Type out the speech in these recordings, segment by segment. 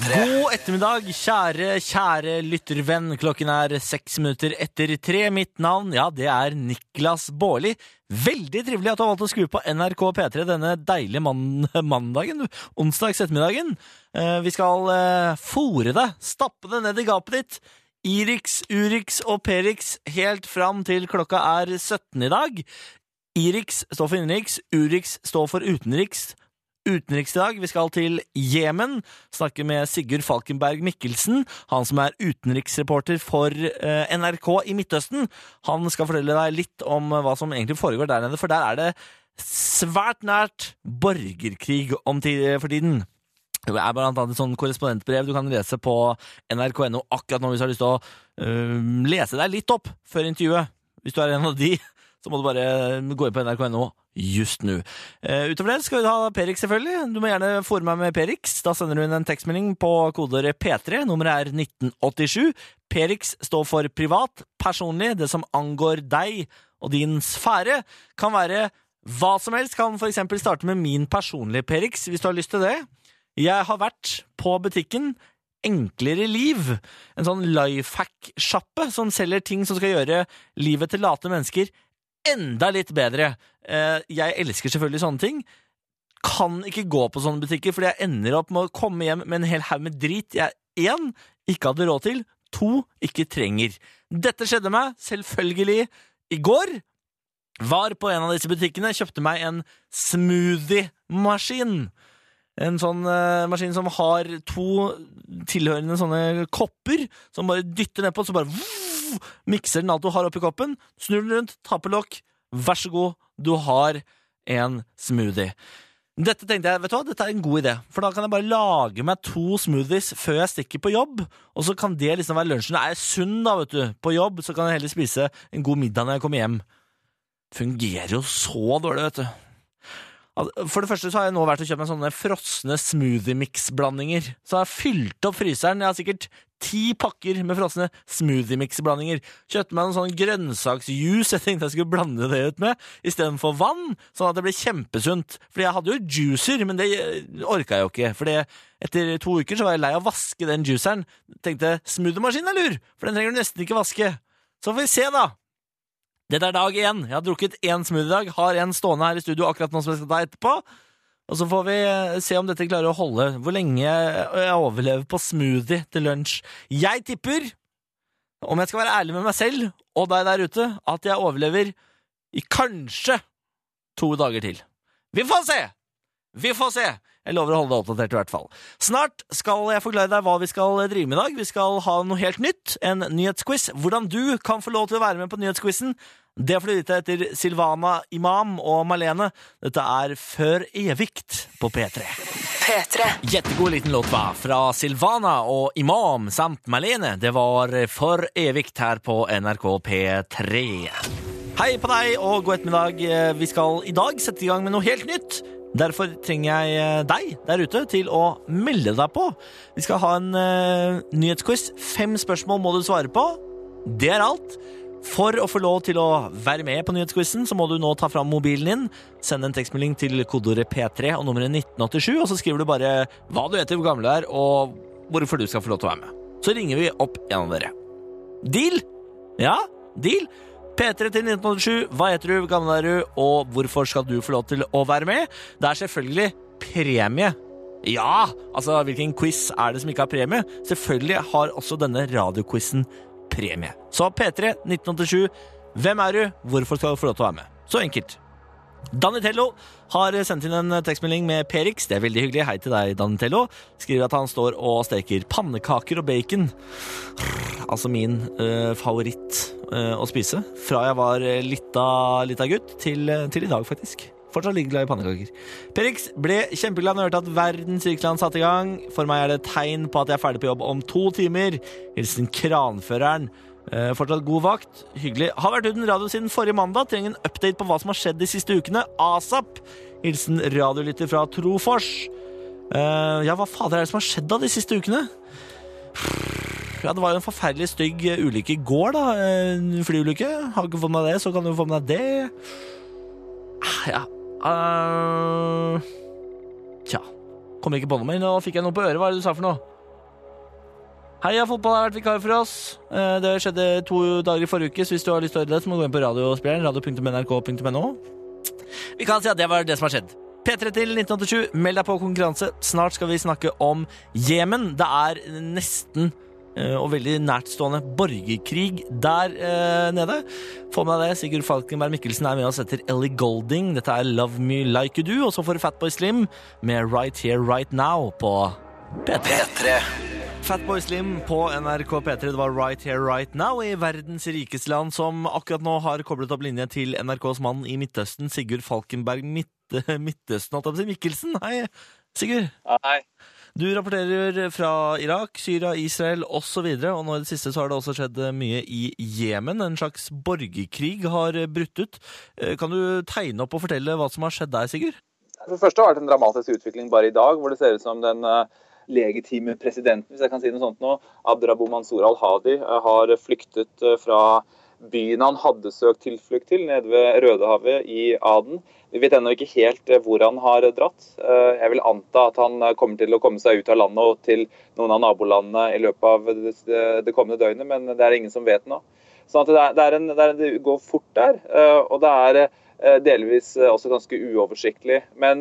God ettermiddag, kjære lyttervenn. Klokken er 3:06. Mitt navn, ja, det er Niklas Baarli. Veldig trivelig at du har valgt å skru på NRK P3 denne deilige mandagen, onsdags ettermiddagen. Vi skal fôre deg, stappe deg ned i gapet ditt. Irix, Urix og Perix helt fram til klokka er 17 i dag. Irix står for innenriks, Urix står for utenriks. Utenriks i dag, vi skal til Jemen, snakke med Sigurd Falkenberg Mikkelsen, han som er utenriksreporter for NRK i Midtøsten. Han skal fortelle deg litt om hva som egentlig foregår der nede, for der er det svært nært borgerkrig for tiden. Det er blant annet et sånn korrespondentbrev du kan lese på NRK.no akkurat nå hvis du har lyst til å lese deg litt opp før intervjuet. Hvis du er en av de, så må du bare gå inn på NRK.no just nå. Utover det skal vi ha Perix selvfølgelig. Du må gjerne få meg med Perix. Da sender du inn en tekstmelding på kodeordet P3. Nummeret er 1987. Perix står for privat, personlig, det som angår deg og din sfære. Kan være hva som helst. Kan for eksempel starte med min personlige Perix, hvis du har lyst til det. Jeg har vært på butikken Enklere Liv, en sånn lifehack-sjappe som selger ting som skal gjøre livet til late mennesker enda litt bedre. Jeg elsker selvfølgelig sånne ting. Kan ikke gå på sånne butikker, fordi jeg ender opp med å komme hjem med en hel haug med drit jeg 1. Ikke hadde råd til, 2. Ikke trenger. Dette skjedde meg selvfølgelig i går. Var på en av disse butikkene, kjøpte meg en smoothie-maskin. En sånn maskin som har 2 tilhørende sånne kopper som bare dytter ned på, så bare mikser den alt du har oppi koppen, snur den rundt, tar på lokk, vær så god, du har en smoothie. Dette tenkte jeg, vet du hva, dette er en god idé, for da kan jeg bare lage meg 2 smoothies før jeg stikker på jobb, og så kan det liksom være lunsjen. Er jeg sunn da, vet du, på jobb, så kan jeg heller spise en god middag når jeg kommer hjem. Fungerer jo så dårlig, vet du. For det første så har jeg nå vært og kjøpt meg sånne frosne smoothie-mix-blandinger. Så jeg har fylt opp fryseren. Jeg har sikkert 10 pakker med frosne smoothie-mix-blandinger. Kjøpte meg en sånn grønnsaksjuice jeg tenkte jeg skulle blande det ut med, i stedet for vann, sånn at det ble kjempesunt. Fordi jeg hadde jo juicer, men det orket jeg jo ikke. Fordi etter 2 uker så var jeg lei av å vaske den juiceren. Tenkte, smoothie-maskinen er lur, for den trenger du nesten ikke vaske. Så får vi se da. Dette er dag 1. Jeg har drukket 1 smoothie i dag, har en stående her i studio akkurat nå som jeg skal ta etterpå. Og så får vi se om dette klarer å holde, hvor lenge jeg overlever på smoothie til lunsj. Jeg tipper, om jeg skal være ærlig med meg selv, og deg der ute, at jeg overlever i kanskje 2 dager til. Vi får se! Vi får se! Jeg lover å holde deg oppdatert i hvert fall. Snart skal jeg forklare deg hva vi skal drive med i dag. Vi skal ha noe helt nytt, en nyhetsquiz. Hvordan du kan få lov til å være med på nyhetsquizen, det får du vite etter Silvana Imam og Malene. Dette er Før Evikt på P3. Jettegod liten låt fra Silvana og Imam samt Malene. Det var For Evikt her på NRK P3. Hei på deg og god ettermiddag. Vi skal i dag sette i gang med noe helt nytt. Derfor trenger jeg deg der ute til å melde deg på. Vi skal ha en nyhetsquiz. 5 spørsmål må du svare på. Det er alt. For å få lov til å være med på nyhetsquizen, så må du nå ta fram mobilen din, sende en tekstmelding til kodeordet P3 og nummeret 1987, og så skriver du bare hva du heter, hvor gammel du er, og hvorfor du skal få lov til å være med. Så ringer vi opp en av dere. Deal? Ja, deal. P3 til 1987, hva heter du, hvor gammel er du, og hvorfor skal du få lov til å være med? Det er selvfølgelig premie. Ja, altså hvilken quiz er det som ikke har premie? Selvfølgelig har også denne radioquizen premie. Så P3 1987, hvem er du, hvorfor skal du få lov til å være med? Så enkelt. Danitello har sendt inn en tekstmelding med Perix. Det er veldig hyggelig. Hei til deg, Danitello. Skriver at han står og steker pannekaker og bacon. Altså min favoritt å spise. Fra jeg var lita gutt til i dag, faktisk. Fortsatt like glad i pannekaker. Perix ble kjempeglad når jeg hørte at verdensrikland satt i gang. For meg er det tegn på at jeg er ferdig på jobb om 2 timer. Hilsen kranføreren. Fortsatt god vakt. Hyggelig. Har vært uten radio siden forrige mandag. Trenger en update på hva som har skjedd de siste ukene. ASAP. Hilsen radiolytter fra Trofors. Ja, hva fader er det som har skjedd da de siste ukene? Ja, det var jo en forferdelig stygg ulykke i går da. En flyulykke. Har ikke fått med det, så kan du få med deg det. Ja. Tja. Kommer ikke på noe mer. Nå fikk jeg noe på øret. Hva er det du sa for noe? Heia fotball har vært vikar for oss. Det skjedde 2 dager i forrige uke, så hvis du har lyst til å høre det, så må du gå inn på radiospilleren, radio.nrk.no. Vi kan si at det var det som har skjedd. P3 til 1987, meld deg på konkurranse. Snart skal vi snakke om Jemen. Det er nesten og veldig nærtstående borgerkrig der nede. Få med deg det, Sigurd Falkenberg Mikkelsen er med oss etter Ellie Goulding. Dette er Love Me Like You Do, og så får du Fatboy Slim med Right Here, Right Now på P3. Fatboy Slim på NRK P3, det var Right Here, Right Now i verdens rikeste land, som akkurat nå har koblet opp linje til NRKs mann i Midtøsten, Sigurd Falkenberg Midtøsten, Mikkelsen. Hei, Sigurd. Hei. Du rapporterer fra Irak, Syria, Israel og så videre, og nå i det siste så har det også skjedd mye i Jemen. En slags borgerkrig har brutt ut. Kan du tegne opp og fortelle hva som har skjedd der, Sigurd? For det første har det en dramatisk utvikling bare i dag, hvor det ser ut som den legitime presidenten, hvis jeg kan si noe sånt nå, Abdrabbu Mansour al-Hadi, har flyktet fra byen han hadde søkt tilflukt til, nede ved Rødehavet i Aden. Vi vet ennå ikke helt hvor han har dratt. Jeg vil anta at han kommer til å komme seg ut av landet og til noen av nabolandene i løpet av det kommende døgnet, men det er ingen som vet nå. Sånn at det går fort der, og det er delvis også ganske uoversiktlig. Men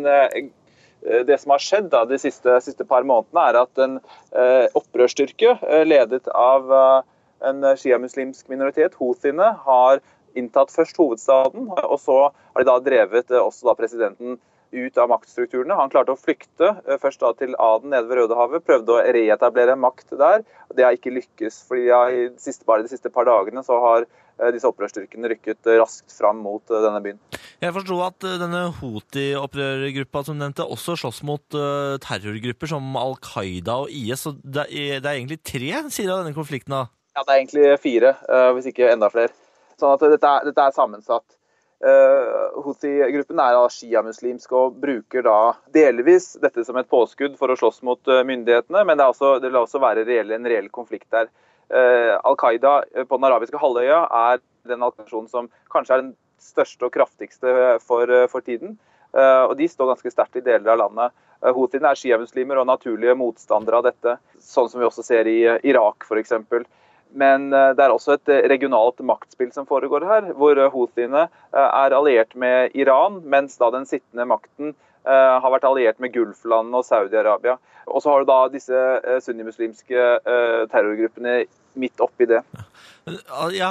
det som har skjedd da, de siste par månedene er at en opprørsstyrke ledet av en shia-muslimsk minoritet, Houthiene, har inntatt først hovedstaden, og så har de da drevet også da presidenten ut av maktstrukturene. Han klarte å flykte først da til Aden nede ved Rødehavet, prøvde å reetablere makt der. Det har ikke lykkes, fordi bare de siste par dagene så har disse opprørsstyrkene rykket raskt fram mot denne byen. Jeg forstår at denne Houthi-opprørgruppa som nevnte også slåss mot terrorgrupper som Al-Qaida og IS, så det er egentlig 3 sider av denne konflikten da? Ja, det er egentlig 4, hvis ikke enda flere. Sånn at dette er sammensatt. Houthi-gruppen er shia-muslimsk og bruker da delvis dette som et påskudd for å slåss mot myndighetene, men det vil også være en reell konflikt der. Al-Qaida på den arabiske halvøya er den organisasjonen som kanskje er den største og kraftigste for tiden, og de står ganske sterkt i deler av landet. Houthiene er shia-muslimer og naturlige motstandere av dette, sånn som vi også ser i Irak for eksempel. Men det er også et regionalt maktspill som foregår her, hvor Houthiene er alliert med Iran, mens da den sittende makten har vært alliert med Gulflandene og Saudi-Arabia. Og så har du da disse sunnimuslimske terrorgruppene midt oppi det. Jeg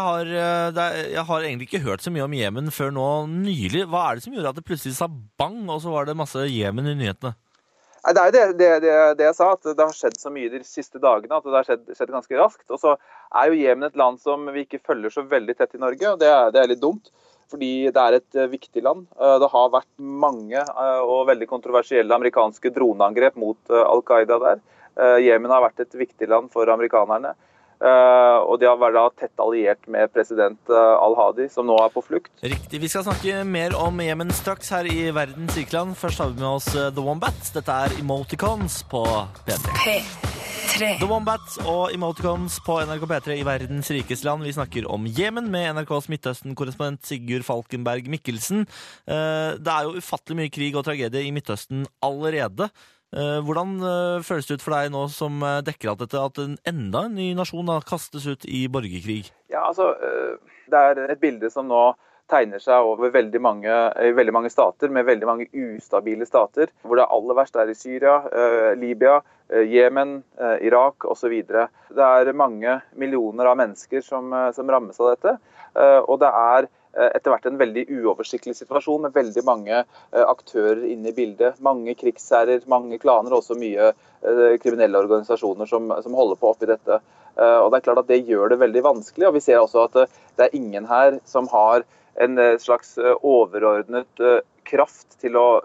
har egentlig ikke hørt så mye om Jemen før nå nylig. Hva er det som gjorde at det plutselig sa bang, og så var det masse Jemen i nyhetene? Det er jo det jeg sa, at det har skjedd så mye de siste dagene, at det har skjedd ganske raskt. Og så er jo Jemen et land som vi ikke følger så veldig tett i Norge, og det er litt dumt, fordi det er et viktig land. Det har vært mange og veldig kontroversielle amerikanske droneangrep mot Al-Qaida der. Jemen har vært et viktig land for amerikanerne. Og de har vært tett alliert med president Al-Hadi, som nå er på flukt. Riktig, vi skal snakke mer om Jemen straks her i verdens rikland. Først har vi med oss The Wombats. Dette er Emoticons på P3. The Wombats og Emoticons på NRK P3 i verdens rikeste land. Vi snakker om Jemen med NRKs Midtøsten-korrespondent Sigurd Falkenberg Mikkelsen. Det er jo ufattelig mye krig og tragedie i Midtøsten allerede. Hvordan føles det ut for deg nå som dekker alt dette, at enda en ny nasjon da kastes ut i borgerkrig? Ja, altså, det er et bilde som nå tegner seg over veldig mange stater, med veldig mange ustabile stater, hvor det aller verst er i Syria, Libya, Jemen, Irak og så videre. Det er mange millioner av mennesker som rammes av dette, og det er etter hvert en veldig uoversiktlig situasjon med veldig mange aktører inne i bildet. Mange krigsherrer, mange klaner og også mye kriminelle organisasjoner som holder på oppi dette. Og det er klart at det gjør det veldig vanskelig, og vi ser også at det er ingen her som har en slags overordnet kraft til å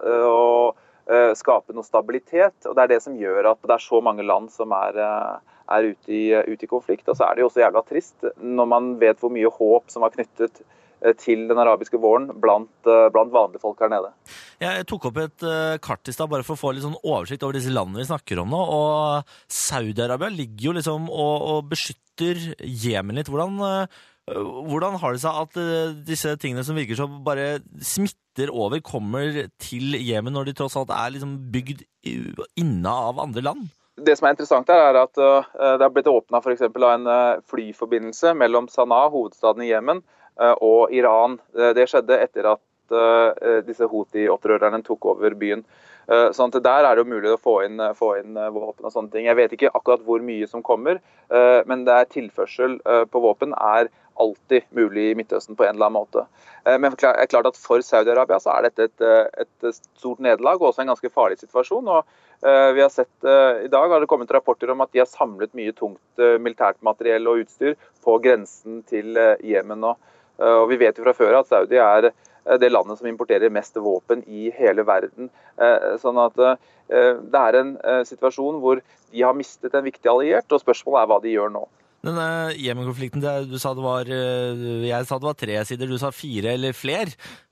skape noe stabilitet, og det er det som gjør at det er så mange land som er ute i konflikt. Og så er det jo også jævla trist når man vet hvor mye håp som var knyttet til den arabiske våren blant vanlige folk her nede. Jeg tok opp et kart i sted bare for å få litt sånn oversikt over disse landene vi snakker om nå, og Saudi-Arabia ligger jo liksom og beskytter Jemen litt. Hvordan har det seg at disse tingene som virker så bare smitter over, kommer til Jemen når de tross alt er liksom bygd inne av andre land? Det som interessant her er at det har blitt åpnet for eksempel av en flyforbindelse mellom Sanaa, hovedstaden i Jemen, og Iran. Det skjedde etter at disse Houthi-opprørerne tok over byen. Sånn at der er det jo mulig å få inn våpen og sånne ting. Jeg vet ikke akkurat hvor mye som kommer, men det er tilførsel på våpen er alltid mulig i Midtøsten på en eller annen måte. Men det er klart at for Saudi-Arabia så er dette et stort nederlag og også en ganske farlig situasjon. Og vi har sett i dag har det kommet rapporter om at de har samlet mye tungt militært materiell og utstyr på grensen til Jemen nå. Og vi vet jo fra før at Saudi er det landet som importerer mest våpen i hele verden. Sånn at det er en situasjon hvor de har mistet en viktig alliert, og spørsmålet er hva de gjør nå. Denne Jemen-konflikten, jeg sa det var 3 sider, du sa 4 eller fler.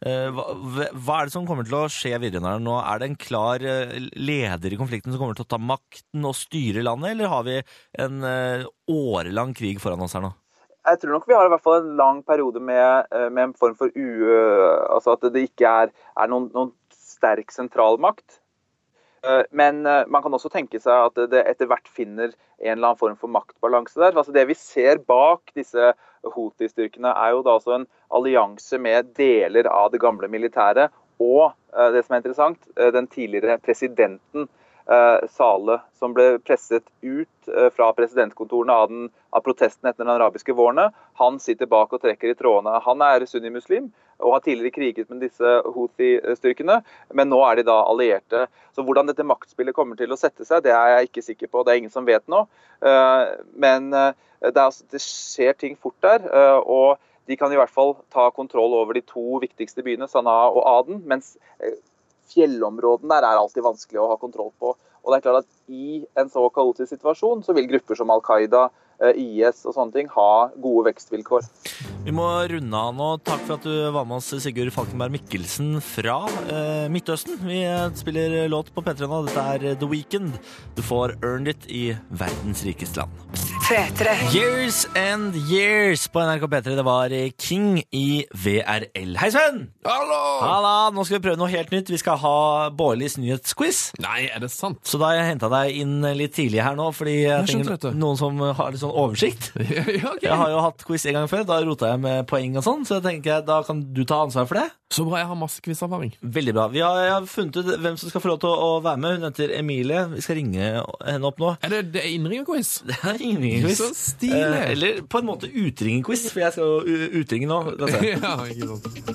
Hva er det som kommer til å skje videre her nå? Er det en klar leder i konflikten som kommer til å ta makten og styre landet, eller har vi en årelang krig foran oss her nå? Jeg tror nok vi har i hvert fall en lang periode med en form for altså at det ikke er noen sterk sentralmakt. Men man kan også tenke seg at det etter hvert finner en eller annen form for maktbalanse der. Altså det vi ser bak disse Houthi-styrkene er jo da også en allianse med deler av det gamle militæret, og det som er interessant, den tidligere presidenten Saleh, som ble presset ut fra presidentkontorene av protesten etter den arabiske vårene. Han sitter bak og trekker i trådene. Han er sunnimuslim og har tidligere kriget med disse Houthi-styrkene, men nå er de da allierte. Så hvordan dette maktspillet kommer til å sette seg, det er jeg ikke sikker på. Det er ingen som vet nå. Men det skjer ting fort der, og de kan i hvert fall ta kontroll over de 2 viktigste byene, Sanaa og Aden, mens fjellområden der er alltid vanskelig å ha kontroll på. Og det er klart at i en så kaotisk situasjon så vil grupper som Al-Qaida, IS og sånne ting ha gode vekstvilkår. Vi må runde av nå. Takk for at du var med oss, Sigurd Falkenberg Mikkelsen fra Midtøsten. Vi spiller låt på P3 nå. Dette er The Weeknd. Du får Earned It i verdens rikeste land. P3. Years and Years på NRK P3. Det var King i VRL. Hei Sven! Hallo! Halla, nå skal vi prøve noe helt nytt. Vi skal ha Bårlis nyhetsquiz. Nei, er det sant? Så da har jeg hentet deg inn litt tidlig her nå, fordi jeg trenger noen som har litt sånn oversikt. Ja, okay. Jeg har jo hatt quiz en gang før, da rotet jeg med poeng og sånn, så jeg tenker da kan du ta ansvar for det. Så bra, jeg har masse quiz-erfaring. Veldig bra. Jeg har funnet ut hvem som skal få lov til å være med. Hun heter Emilie. Vi skal ringe henne opp nå. Er det innringerquiz? Det er innringerquiz. Så stilig. Eller på en måte utringerquiz, for jeg skal jo utringe nå. Ja, ikke sant.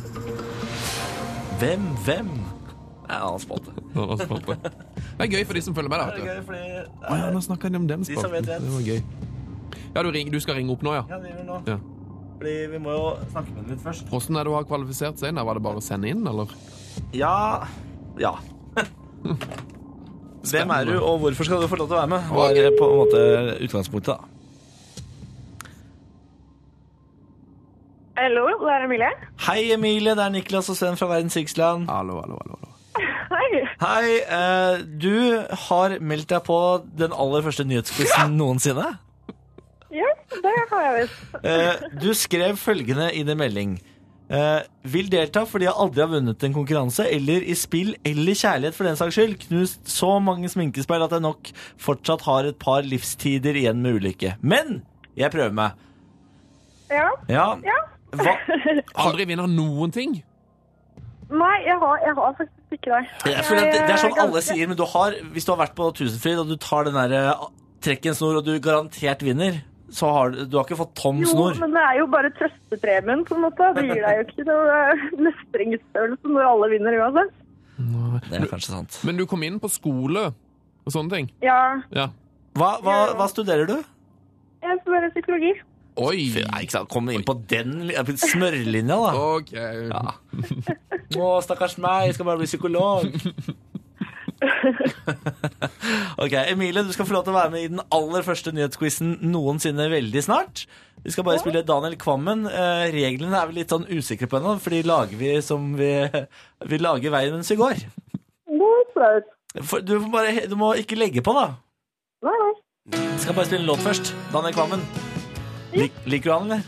Hvem? Det er en annen spalte. Det er gøy for de som følger med, da. Det er gøy fordi Nå snakker de om den spalten. De som vet. Det var gøy. Ja, du skal ringe opp nå, ja? Ja, det gjør nå. Ja. Fordi vi må jo snakke med den litt først. Hvordan er det du har kvalifisert seg inn? Var det bare å sende inn, eller? Ja. Hvem er du, og hvorfor skal du få lov til å være med? Var på en måte utgangspunktet, da. Hallo, det er Emilie. Hei Emilie, det er Niklas og Sven fra Verdens Riksland. Hallo. Hei. Du har meldt deg på den aller første nyhetsquizen noensinne. Ja, det har jeg visst. Du skrev følgende i din melding. Vil delta fordi jeg aldri har vunnet en konkurranse, eller i spill eller kjærlighet for den saks skyld, knust så mange sminkespeil at jeg nok fortsatt har et par livstider igjen med ulykke. Men jeg prøver meg. Ja. Hva? Aldri vinner noen ting? Nei, jeg har faktisk ikke det. Det er sånn alle sier, men hvis du har vært på Tusenfryd, og du tar den der trekken snor, og du garantert vinner, så du har ikke fått tom snor. Jo, men det er jo bare trøstepremien, på en måte. Det gir deg jo ikke noe mestringsfølelse når alle vinner uansett. Det er kanskje sant. Men du kom inn på skole og sånne ting? Ja. Hva studerer du? Jeg studerer psykologi. Oi! Nei, ikke sant. Kom inn på den smørlinja, da. Ok. Ja. Stakkars meg, jeg skal bare bli psykolog. Ok, Emilie, du skal få lov til å være med i den aller første nyhetsquizen noensinne veldig snart. Vi skal bare spille Daniel Kvammen. Reglene er vi litt sånn usikre på ennå, fordi lager vi som vi lager veien mens vi går. Du må ikke legge på, da. Nei. Vi skal bare spille en låt først. Daniel Kvammen. Liker du han, eller?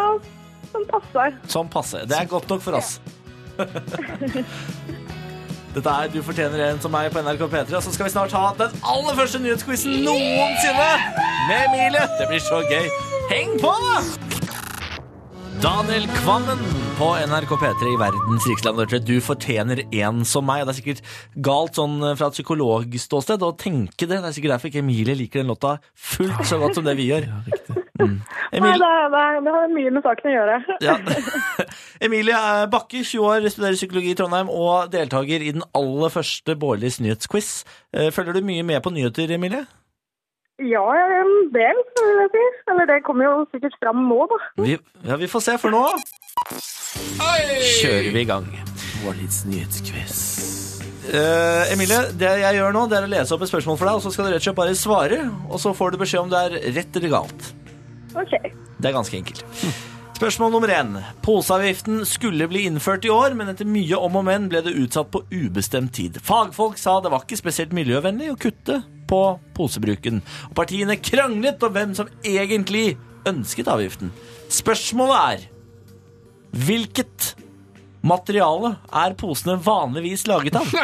Ja, sånn passer. Sånn passer. Det er godt nok for oss. Dette Du fortjener en som meg på NRK P3. Og så skal vi snart ha den aller første nyhetsquizen noensinne med Emilie. Det blir så gøy. Heng på da! Daniel Kvammen på NRK P3 i verdens rikeste land. Du fortjener en som meg. Det er sikkert galt sånn fra et psykologståsted å tenke det. Det er sikkert derfor ikke Emilie liker den låta fullt så godt som det vi gjør. Ja, riktig. Nei, det har mye med saken å gjøre. Ja. Emilie Bakke, 20 år, studerer psykologi i Trondheim og deltaker i den aller første Bårlis nyhetsquiz. Følger du mye med på nyheter, Emilie? Ja, en del, vil jeg si. Eller det kommer jo sikkert fram nå, da. Vi får se, for nå kjører vi i gang. Bårlis nyhetsquiz. Emilie, det jeg gjør nå, det er å lese opp et spørsmål for deg, og så skal du rett og slett bare svare, og så får du beskjed om det er rett eller galt. Ok. Det er ganske enkelt. Spørsmål nummer 1. Poseavgiften skulle bli innført i år, men etter mye om og men ble det utsatt på ubestemt tid. Fagfolk sa det var ikke spesielt miljøvennlig å kutte på posebruken, og partiene kranglet om hvem som egentlig ønsket avgiften. Spørsmålet hvilket materiale er posene vanligvis laget av?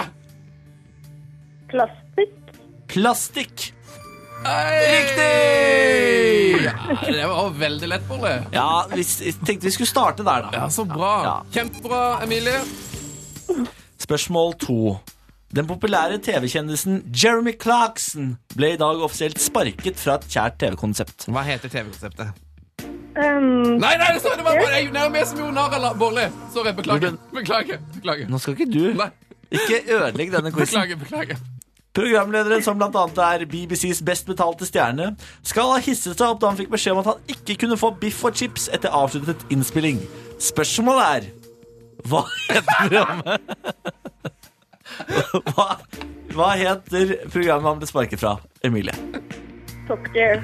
Plastikk. Plastikk. Riktig! Ja, det var veldig lett, Bolle. Ja, jeg tenkte vi skulle starte der da. Ja, så bra. Ja. Kjempebra, Emilie. Spørsmål 2. Den populære TV-kjendisen Jeremy Clarkson ble i dag offisielt sparket fra et kjært TV-konsept. Hva heter TV-konseptet? Nei, det var bare meg som gjorde narr, Bolle. Sorry, beklager. Nå skal ikke du ikke ødelegge denne quizen. Beklager. Programlederen, som blant annet er BBCs best betalte stjerne, skal ha hisset seg opp da han fikk beskjed om at han ikke kunne få biff og chips etter avsluttet innspilling. Spørsmålet hva heter programmet? Hva heter programmet han ble sparket fra, Emilie? Top Gear.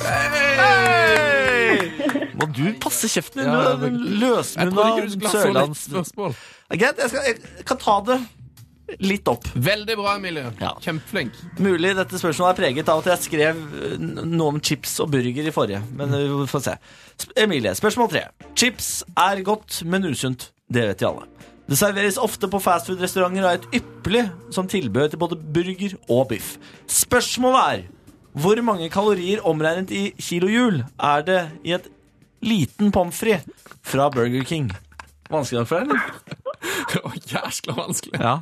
Hey! Må du passe kjeften din? Ja, Du er løsmunna Jeg trodde ikke du skulle ha så lett sørlands... spørsmål. Greit, jeg kan ta det litt opp. Veldig bra, Emilie. Ja. Kjempeflink. Mulig dette spørsmålet preget av at jeg skrev noe om chips og burger i forrige, men vi får se. Emilie, spørsmål 3. Chips er godt, men usunt. Det vet de alle. Det serveres ofte på fastfood-restauranter og er et ypperlig som tilbehør til både burger og biff. Spørsmålet hvor mange kalorier omregnet i kilohjul er det i et liten pommes frites fra Burger King? Vanskelig nok for deg, eller? Jæskla vanskelig. Ja.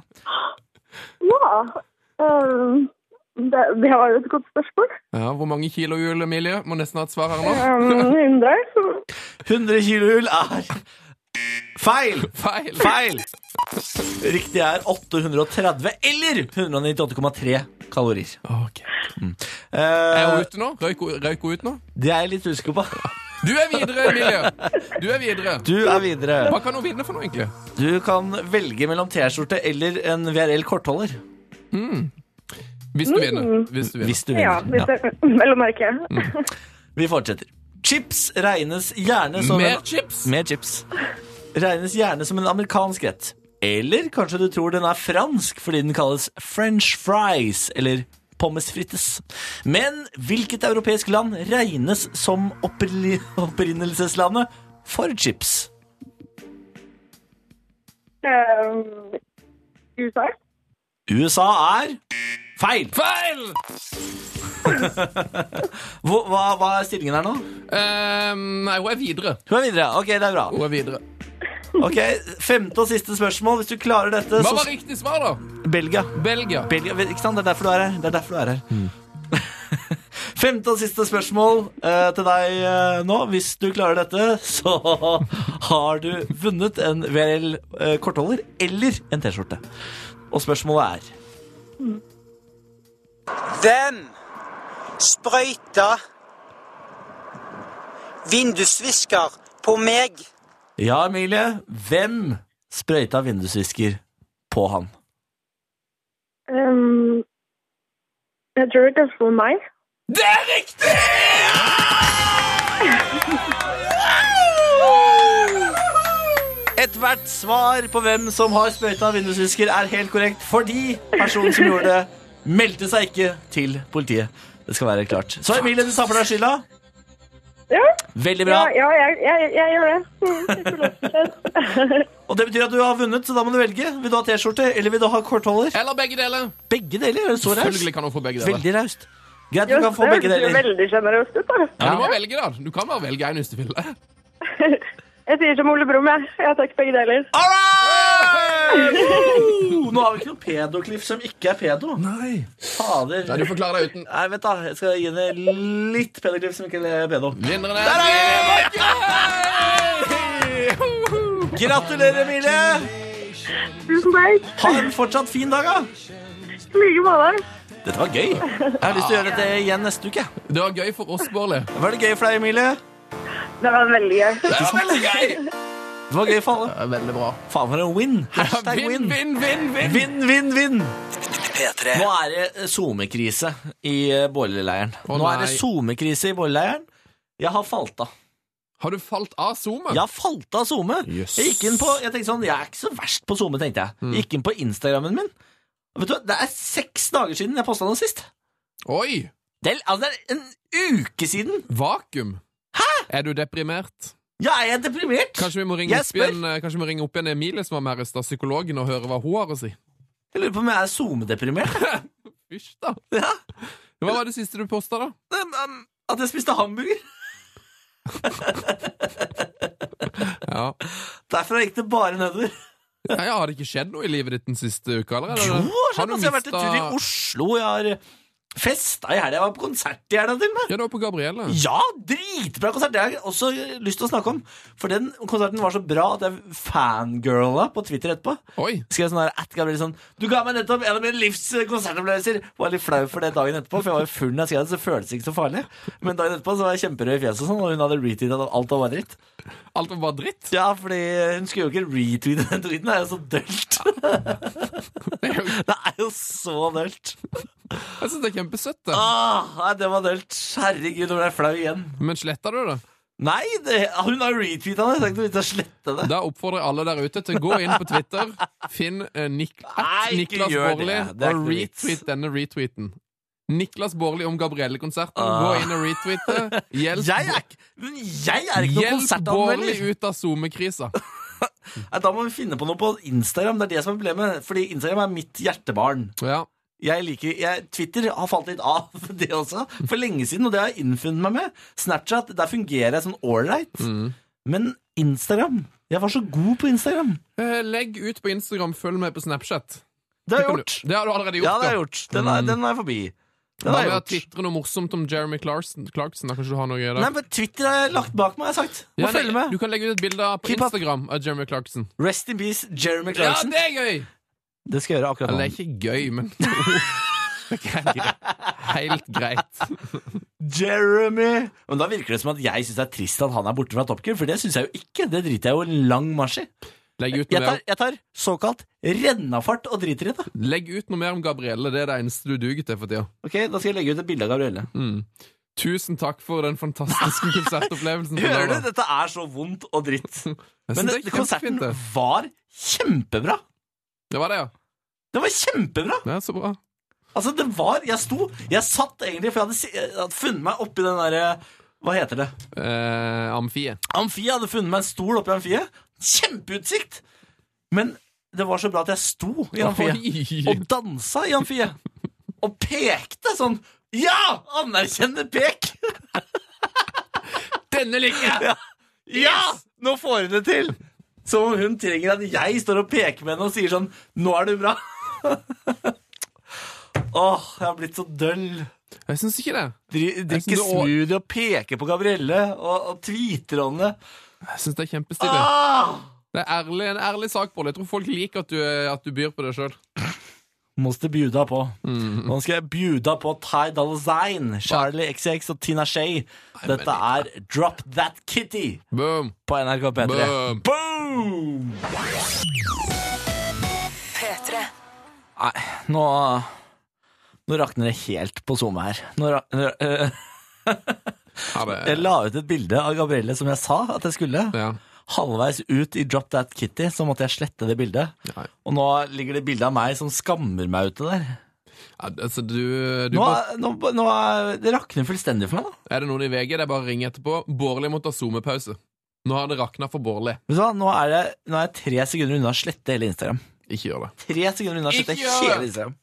Det var jo et godt spørsmål. Ja, hvor mange kilohjul, Emilie? Må nesten ha et svar her nå. 100. 100 kilohjul feil! Riktig 830 eller 198,3 kalorier. Ok. Er hun ute nå? Røyk hun ut nå? Det er jeg litt usikker på. Du er videre, Emilie. Du er videre. Hva kan hun vinne for noe, egentlig? Du kan velge mellom t-skjorte eller en VRL kortholder. Hvis du vinner. Hvis du vinner. Ja, hvis det vel å merke. Vi fortsetter. Chips regnes gjerne som Mer chips? Mer chips. Regnes gjerne som en amerikansk rett. Eller kanskje du tror den er fransk fordi den kalles French fries, eller pommes frites. Men hvilket europeisk land regnes som opprinnelseslandet for chips? USA? USA feil! Hva er stillingen her nå? Nei, hun er videre. Hun er videre, ok, det er bra. Hun er videre. Ok, femte og siste spørsmål. Hvis du klarer dette Hva var riktig svar, da? Belgia, Belgia. ikke sant? Det er derfor du er her. Femte og siste spørsmål til deg nå. Hvis du klarer dette, så har du vunnet en VRL kortholder eller en t-skjorte. Og spørsmålet Hvem sprøyta vindusvisker på meg? Ja, Emilie, hvem sprøyta vindusvisker på han? Jeg tror det er for meg. Det er riktig! Ethvert svar på hvem som har sprøyta vindusvisker er helt korrekt, fordi personen som gjorde det, meldte seg ikke til politiet. Det skal være klart. Så Emilie, du tar for deg skylda. Ja. Veldig bra. Ja, jeg gjør det. Og det betyr at du har vunnet, så da må du velge. Vil du ha t-skjorte, eller vil du ha kortholder? Eller begge deler. Begge deler, er det så raust? Selvfølgelig kan du få begge deler. Veldig raust. Greit, du kan få begge Det deler. er veldig generøst ut, da. Ja, du må velge da. Du kan bare velge en hvis du vil det. Jeg sier som Ole Brumm, jeg. Jeg tar ikke begge deler. Alright! Nå har vi ikke noe pedokliff som ikke er pedo. Nei. Fader. Nei, du får klare deg uten. Nei, vent da. Jeg skal gi henne litt pedokliff som ikke er pedo. Vinneren er... Gratulerer, Emilie! Tusen takk. Ha en fortsatt fin dag, da. Like måte. Dette var gøy. Jeg har lyst til å gjøre dette igjen neste uke. Det var gøy for oss, Bårli. Var det gøy for deg, Emilie? Det var veldig gøy. Det var veldig gøy. Det var gøy for alle. Ja, veldig bra. Faen for en win. Hashtag win. Vinn. Vinn. Nå er det SoMe-krise i Bårli-leiren. Nå er det SoMe-krise i Bårli-leiren. Jeg har falt av. Har du falt av SoMe? Jeg har falt av SoMe. Yes. Jeg tenkte sånn, jeg er ikke så verst på SoMe, tenkte jeg. Jeg gikk inn på Instagrammen min. Vet du, det er 6 dager siden jeg postet noe sist. Oi. Det er en uke siden. Vakuum. Hæ? Er du deprimert? Ja, jeg er deprimert. Kanskje vi må ringe opp igjen Emilie, som var med her, psykologen, og høre hva hun har å si. Jeg lurer på om jeg er SoMe-deprimert. Fysj da. Ja. Hva var det siste du postet da? At jeg spiste hamburger. Ja. Derfra gikk det bare nedover. Ja, har det ikke skjedd noe i livet ditt den siste uka, eller? Jo, jeg har vært en tur i Oslo. Jeg har festa i helga. Jeg var på konsert i helga til meg. Ja, du var på Gabrielle. Ja, dritbra konsert. Det har jeg også lyst til å snakke om. For den konserten var så bra at jeg fangirla på Twitter etterpå. Oi. Skrev sånn her, Gabrielle sånn, du ga meg nettopp en av mine livs konsertopplevelser. Var litt flau for det dagen etterpå, for jeg var jo full når jeg skrev det, så føltes det ikke så farlig. Men dagen etterpå så var jeg kjemperød i fjeset og sånn, og hun hadde retweetet at alt var bare dritt. Alt var bare dritt? Ja, fordi hun skulle jo ikke retweete den tweeten. Det er jo så dølt. Det er jo så dølt. Jeg synes det er kjempesøtt det. Nei, det var dølt. Herregud, nå ble jeg flau igjen. Men sletter du det? Nei, hun har retweetet det. Jeg tenkte å slette det. Da oppfordrer jeg alle der ute til å gå inn på Twitter, finn Niklas Bårli og retweet denne retweeten. Niklas Bårli om Gabrielle-konserten. Gå inn og retweete. Jeg er ikke noen konsertanmelder. Hjelp Bårli ut av SoMe-krisa. Da må vi finne på noe på Instagram. Det er det som er problemet. Fordi Instagram er mitt hjertebarn. Ja. Twitter har falt litt av det også for lenge siden, og det har jeg innfunnet meg med. Snapchat, der fungerer jeg sånn all-right. Men Instagram, jeg var så god på Instagram. Legg ut på Instagram, følg med på Snapchat. Det har jeg gjort. Det har du allerede gjort. Ja, det har jeg gjort. Den er jeg forbi. Hva med å twittre noe morsomt om Jeremy Clarkson? Da kanskje du har noe å gjøre? Nei, men Twitter har jeg lagt bak meg, har jeg sagt. Må følge med. Du kan legge ut et bilde på Instagram av Jeremy Clarkson. Rest in peace, Jeremy Clarkson. Ja, det er gøy! Det skal jeg gjøre akkurat nå. Eller det er ikke gøy, men det er helt greit. Jeremy. Men da virker det som at jeg synes det er trist at han er borte fra Top Gear, for det synes jeg jo ikke. Det driter jeg jo en lang marsj i. Jeg tar såkalt rennafart og driter i det. Legg ut noe mer om Gabrielle. Det er det eneste du duger til for tida. Ok, da skal jeg legge ut et bilde av Gabrielle. Tusen takk for den fantastiske konsertopplevelsen. Hører du? Dette er så vondt og dritt. Men konserten var kjempebra. Det var det, ja. Det var kjempebra. Det er så bra. Altså, jeg satt egentlig, for jeg hadde funnet meg oppi den der, hva heter det? Amfiet. Jeg hadde funnet meg en stol oppi amfiet. Kjempeutsikt. Men det var så bra at jeg sto i amfiet og dansa i amfiet. Og pekte sånn, ja, anerkjenne pek. Denne liker jeg. Ja, nå får hun det til. Som om hun trenger at jeg står og peker med henne og sier sånn, nå er du bra. Jeg har blitt så døll. Jeg synes ikke det. Drikker smoothie og peker på Gabrielle og tweeter om det. Jeg synes det er kjempestilig. Det er en ærlig sak på det. Jeg tror folk liker at du byr på det selv. Måste bjuda på. Nå skal jeg bjuda på Ty Dolla $ign, Charlie XCX og Tina Shay. Dette er Drop That Kitty. Boom. På NRK P3. Boom. P3. Nei, nå rakner det helt på SoMe her. Jeg la ut et bilde av Gabrielle som jeg sa at jeg skulle. Ja. Halvveis ut i Drop That Kitty, så måtte jeg slette det bildet. Ja. Og nå ligger det bildet av meg som skammer meg ute der. Altså, Nå det rakner fullstendig for meg da. Er det noen i VG? Det bare å ringe etterpå. Bårli må ta zoom-pause. Nå har det raknet for Bårli. Vet du hva? Nå er jeg 3 sekunder unna å slette hele Instagram. Ikke gjør det. 3 sekunder unna å slette hele Instagram.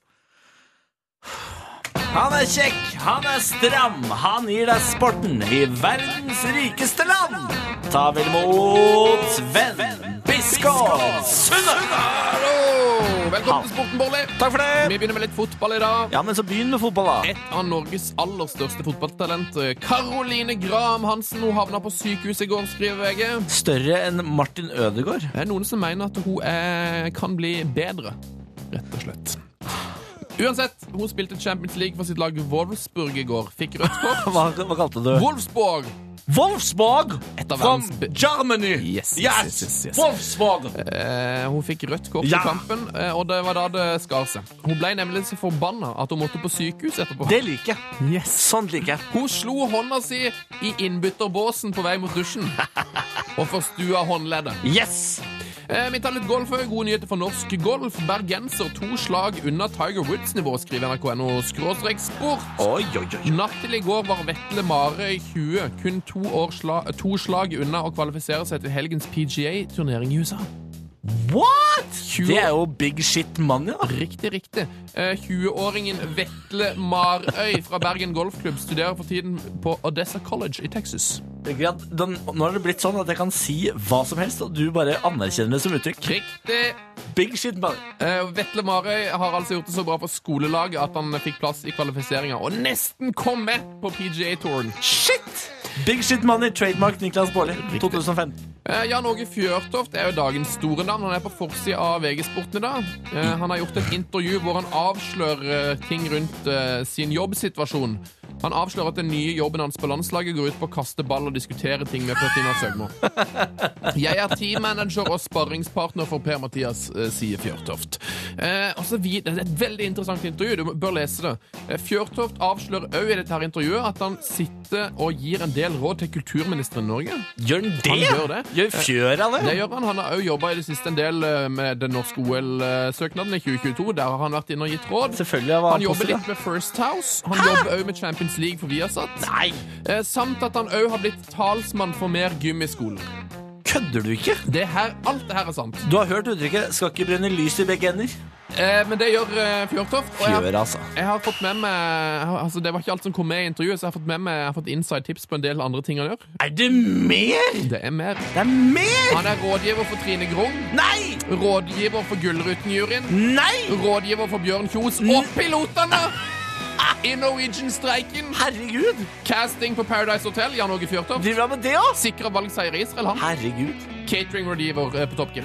Han er kjekk, han er stram, han gir deg sporten i verdens rikeste land. Ta vel mot Sven Biskov Sunde. Velkommen til Sporten, Bårli. Takk for det. Vi begynner med litt fotball i dag. Ja, men så begynn med fotball da. Et av Norges aller største fotballtalent, Caroline Graham Hansen, hun havna på sykehus i går, skriver VG. Større enn Martin Ødegaard. Det er noen som mener at hun kan bli bedre, rett og slett. Uansett, hun spilte Champions League for sitt lag Wolfsburg i går. Fikk rødt kort. Hva kalte du? Wolfsburg! Et av From Germany! Yes. Wolfsburg! Hun fikk rødt kort i kampen, og det var da det skar seg. Hun ble nemlig så forbanna at hun måtte på sykehus etterpå. Det liker jeg. Yes. Sånt liker jeg. Hun slo hånda si i innbytterbåsen på vei mot dusjen og forstua håndleddet. Yes! Vi tar litt golf. Gode nyheter for norsk golf. Bergenser 2 slag unna Tiger Woods-nivå, skriver NRK.no/sport. Oi. Natt til i går var Vetle Marøy 20 kun 2 slag unna å kvalifisere seg til helgens PGA-turnering i USA. What? Det er jo big shit money, da. Riktig. 20-åringen Vetle Marøy fra Bergen Golfklubb studerer for tiden på Odessa College i Texas. Nå har det blitt sånn at jeg kan si hva som helst, og du bare anerkjenner det som uttrykk. Riktig. Big shit money. Vetle Marøy har altså gjort det så bra for skolelaget at han fikk plass i kvalifiseringa og nesten kom med på PGA-touren. Shit! Big shit money, trademark Niklas Bårli, 2015. Jan Åge Fjørtoft er jo dagens store navn. Han er på forsiden av VG-sporten i dag. Han har gjort et intervju hvor han avslører ting rundt sin jobbsituasjon. Han avslører at den nye jobben hans på landslaget går ut på å kaste ball og diskutere ting med Petrina Søgmo. Jeg er teammanager og sparringspartner for Per-Mathias, sier Fjørtoft. Det er et veldig interessant intervju. Du bør lese det. Fjørtoft avslører også i dette her intervjuet at han sitter og gir en del råd til kulturministeren i Norge. Gjør han det? Han gjør det. Gjør Fjør han det? Det gjør han. Han har også jobbet i det siste en del med den norske OL-søknaden i 2022. Der har han vært inne og gitt råd. Han jobber litt med First House. Han jobber også med Champions League for Viasat. Nei! Samt at han også har blitt talsmann for mer gym i skolen. Kødder du ikke? Alt det her er sant. Du har hørt uttrykket 'skal ikke brenne lys i begge ender'? Men det gjør Fjørtoft. Jeg har fått med meg det var ikke alt som kom med i intervjuet, så jeg har fått inside tips på en del andre ting han gjør. Er det mer? Det er mer. Det er mer? Han er rådgiver for Trine Grung. Nei! Rådgiver for Gullruten-juryen. Nei! Rådgiver for Bjørn Kjos og pilotene i Norwegian-streiken. Herregud! Casting på Paradise Hotel, Jan Åge Fjørtoft. Driver han med det også? Sikrer valgseier i Israel, han. Herregud. Catering-rådgiver på Top Gear.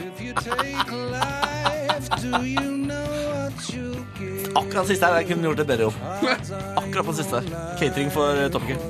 Akkurat siste her, jeg kunne gjort det bedre jobb. Akkurat på siste her. Catering for Top Gear.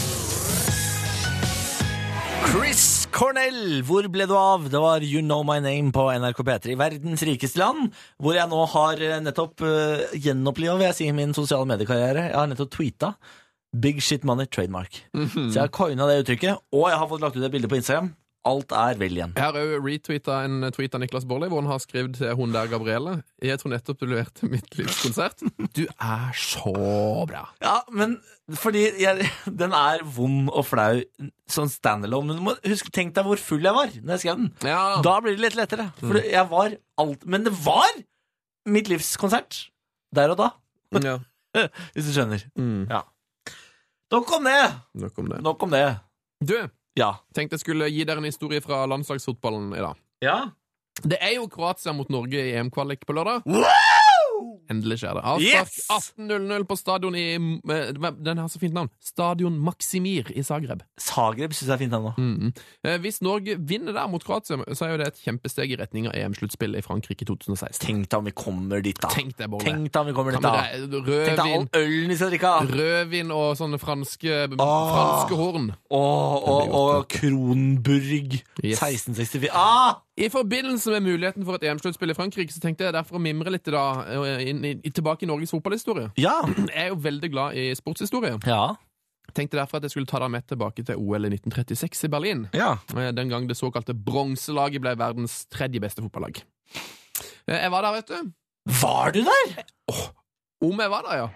Chris Cornell, hvor ble du av? Det var You Know My Name på NRK P3 i verdens rikeste land, hvor jeg nå har nettopp gjenopplivet, vil jeg si, min sosiale mediekarriere. Jeg har nettopp tweetet Big Shit Money Trademark. Så jeg har coina det uttrykket, og jeg har fått lagt ut et bilde på Instagram. Alt er vel igjen. Jeg har også retweetet en tweet av Niklas Bårli, hvor han har skrevet til hun der Gabrielle. Jeg tror nettopp du leverte mitt livskonsert. Du er så bra. Ja, men fordi den er vond og flau, sånn standalone. Men du må huske, tenk deg hvor full jeg var når jeg skrev den. Ja. Da blir det litt lettere. For jeg var alt, men det var mitt livskonsert. Der og da. Ja. Hvis du skjønner. Ja. Nok om det. Du, ja. Tenkte jeg skulle gi dere en historie fra landslagsfotballen i dag. Ja. Det er jo Kroatia mot Norge i EM-kvalik på lørdag. Endelig skjer det. Avspark 18:00 på stadion i den har så fint navn. Stadion Maksimir i Zagreb. Zagreb synes jeg er fint navn nå. Hvis Norge vinner der mot Kroatia, så er jo det et kjempesteg i retning av EM-sluttspillet i Frankrike i 2016. Tenk deg om vi kommer dit da. Tenk deg om vi kommer dit da. Tenk deg all ølen vi skal drikke. Rødvin og sånne franske horn. Og Kronburg 1664. I forbindelse med muligheten for et EM-sluttspill i Frankrike, så tenkte jeg derfor å mimre litt tilbake i Norges fotballhistorie. Ja. Jeg er jo veldig glad i sportshistorie. Ja. Tenkte derfor at jeg skulle ta deg med tilbake til OL i 1936 i Berlin. Ja. Den gang det såkalte bronselaget ble verdens 3. beste fotballag. Jeg var der, vet du. Var du der? Om jeg var der, ja.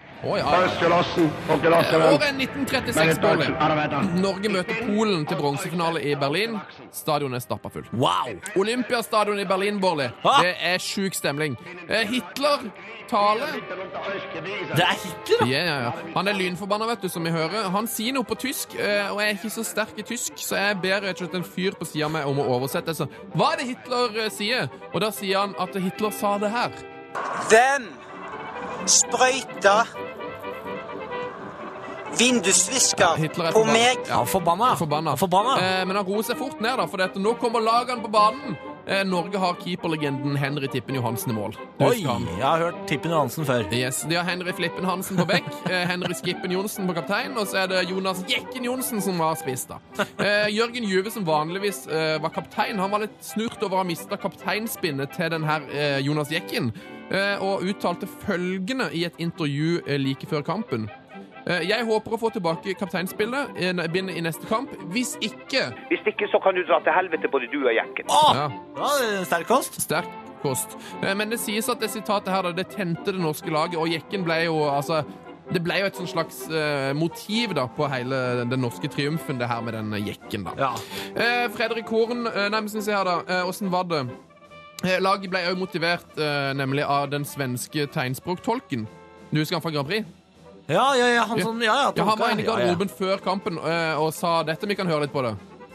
Året 1936, Bårli. Norge møter Polen til bronsefinale i Berlin. Stadionet stappet fullt. Wow! Olympiastadion i Berlin, Bårli. Det syk stemning. Hitler taler. Det Hitler, da? Ja. Han lynforbannet, vet du, som vi hører. Han sier noe på tysk, og jeg ikke så sterk i tysk, så jeg ber rett og slett en fyr på siden av meg om å oversette. Så, hva det Hitler sier? Og da sier han at Hitler sa det her. Hvem sprøyta vindusvisker på meg? Ja, forbanna. Men han roer seg fort ned, da, for nå kommer lagene på banen. Norge har keeperlegenden Henry Tippen Johansen i mål. Oi, jeg har hørt Tippen Johansen før. Yes, de har Henry Flippen Hansen på bekk, Henry Skippen Jonsen på kaptein, og så det Jonas Jekken Jonsen som var spiss da. Jørgen Juve, som vanligvis var kaptein, han var litt snurt over å ha mistet kapteinspinnet til den her Jonas Jekken, og uttalte følgende i et intervju like før kampen. Jeg håper å få tilbake kapteinspillet i neste kamp. Hvis ikke så kan du dra til helvete både du og Jekken. Ja, sterk kost. Sterk kost. Men det sies at det sitatet her, det tente det norske laget, og Jekken ble jo, altså, det ble jo et sånn slags motiv da, på hele den norske triumfen, det her med den Jekken da. Ja. Fredrik Horen, skal vi se her da, hvordan var det? Laget ble jo motivert nemlig av den svenske tegnspråktolken. Du husker han fra Grand Prix? Ja, han sånn, han var inne i garderoben før kampen og sa dette, vi kan høre litt på det.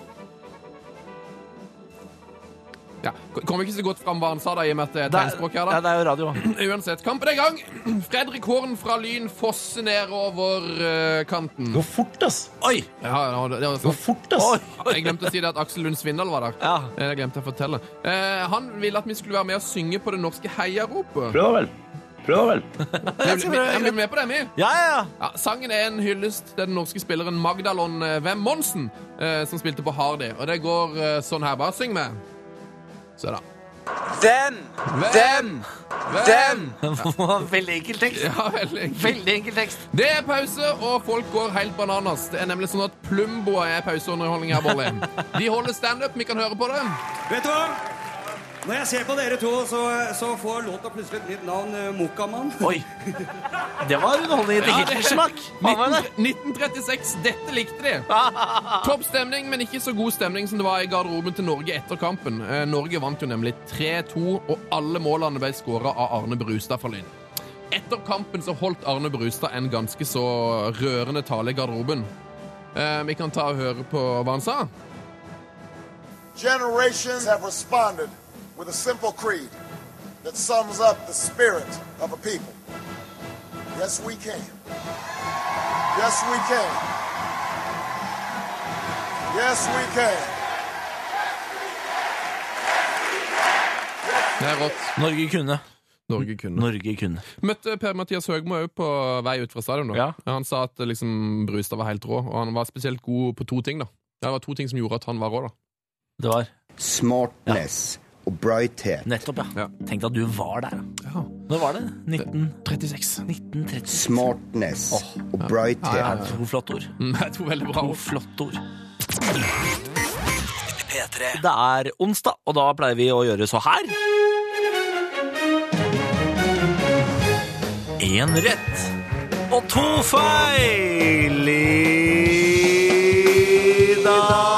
Ja, kom ikke så godt frem hva han sa da, i og med at det tegnspråk her da. Ja, det jo radio. Uansett, kampen i gang. Fredrik Horn fra Lyn fosser ned over kanten. Gå fort, ass. Oi! Ja, det var Gå fort, ass. Jeg glemte å si det at Aksel Lund Svindal var der. Ja. Det glemte jeg å fortelle. Han ville at vi skulle være med å synge på det norske heiaropet. Prøv vel. Jeg blir med på det, vi. Ja. Sangen en hyllest til den norske spilleren Magdalon Wem Monsen, som spilte på Hardy. Og det går sånn her. Bare syng med. Så da. Hvem? Veldig enkel tekst. Ja, veldig enkel tekst. Det pause, og folk går helt bananas. Det nemlig sånn at Plumbo pauseunderholdning her, Bårli. De holder stand-up, vi kan høre på det. Vet du hva? Når jeg ser på dere to, så får låta plutselig et nytt navn, Mokamann. Oi, det var underholdning til Hitlersmak. 1936, dette likte de. Topp stemning, men ikke så god stemning som det var i garderoben til Norge etter kampen. Norge vant jo nemlig 3-2, og alle målene ble skåret av Arne Brustad fra Lyn. Etter kampen så holdt Arne Brustad en ganske så rørende tale i garderoben. Vi kan ta og høre på hva han sa. Generations have responded with a simple creed that sums up the spirit of a people. Yes, we can. Yes, we can. Yes, we can. Det rått. Norge kunne. Møtte Per-Mathias Høgmo på vei ut fra stadion da. Ja. Han sa at liksom Brustad var helt rå, og han var spesielt god på 2 ting da. Det var 2 ting som gjorde at han var rå da. Det var smartness og brighthet. Nettopp, ja. Tenk at du var der. Ja. Når var det? 1936. Smartness og brighthet. Ja, 2 flotte ord. Det 2 veldig bra ord. 2 flotte ord. Det onsdag, og da pleier vi å gjøre så her. 1 rett og 2 feil i dag.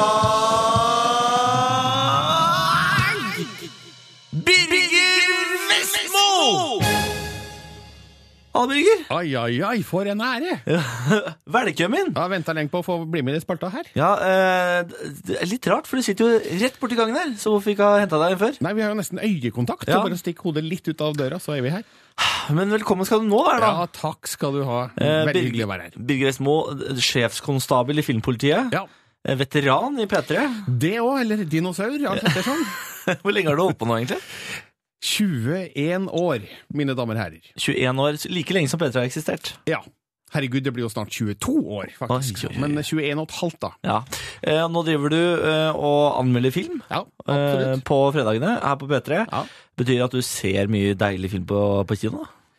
Birger! Ai, for en ære! Velkommen! Jeg har ventet lenge på å få bli med i spalta her. Ja, det litt rart, for du sitter jo rett borti gangen her, så hvorfor ikke ha hentet deg inn før? Nei, vi har jo nesten øyekontakt, så bare stikk hodet litt ut av døra, så vi her. Men velkommen skal du nå være da. Ja, takk skal du ha. Veldig hyggelig å være her. Birger Vestmo, sjefskonstabel i Filmpolitiet. Ja. Veteran i P3. Det også, eller dinosaur, ja, sånn. Hvor lenge har du holdt på nå, egentlig? 21 år, mine damer og herrer. 21 år, like lenge som P3 har eksistert. Ja. Herregud, det blir jo snart 22 år, faktisk. Men 21 og et halvt, da. Ja. Nå driver du og anmelder film på fredagene her på P3. Ja. Betyr det at du ser mye deilig film på kino?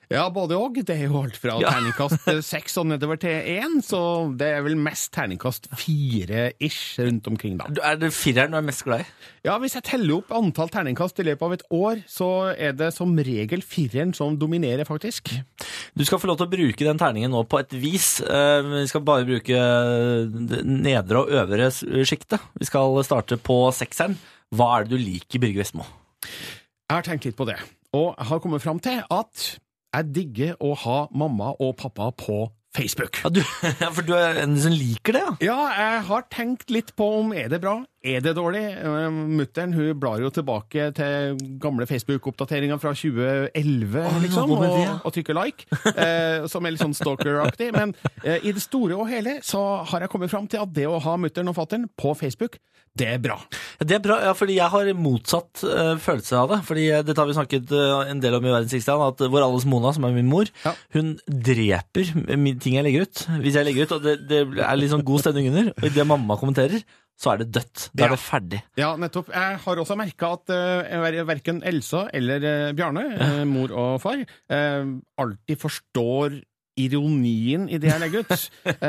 Ja, både og. Det er jo alt fra terningkast 6 og nedover til 1, så det er vel mest terningkast 4-ish rundt omkring da. Er det 4-eren du er mest glad i? Ja, hvis jeg teller opp antall terningkast i løpet av et år, så er det som regel 4-eren som dominerer faktisk. Du skal få lov til å bruke den terningen nå på et vis. Vi skal bare bruke det nedre og øvre skiktet. Vi skal starte på 6-eren. Hva er det du liker, Birger Vestmo? Jeg har tenkt litt på det, og jeg har kommet frem til at jeg digger å ha mamma og pappa på Facebook. Ja, for du er en som liker det, ja? Ja, jeg har tenkt litt på om er det bra, er det dårlig. Mutteren, hun blar jo tilbake til gamle Facebook-oppdateringer fra 2011, liksom, og trykker like, som er litt sånn stalker-aktig. Men i det store og hele så har jeg kommet frem til at det å ha mutteren og fatteren på Facebook, det er bra. Det er bra, ja, fordi jeg har motsatt følelse av det. Fordi dette har vi snakket en del om i Verdens Rikeste, at vår alles Mona, som er min mor, hun dreper ting jeg legger ut. Hvis jeg legger ut, og det er litt sånn god stemning under, og det mamma kommenterer, så er det dødt. Da er det ferdig. Ja, nettopp. Jeg har også merket at hverken Elsa eller Bjarne, mor og far, alltid forstår ironien i det jeg legger ut,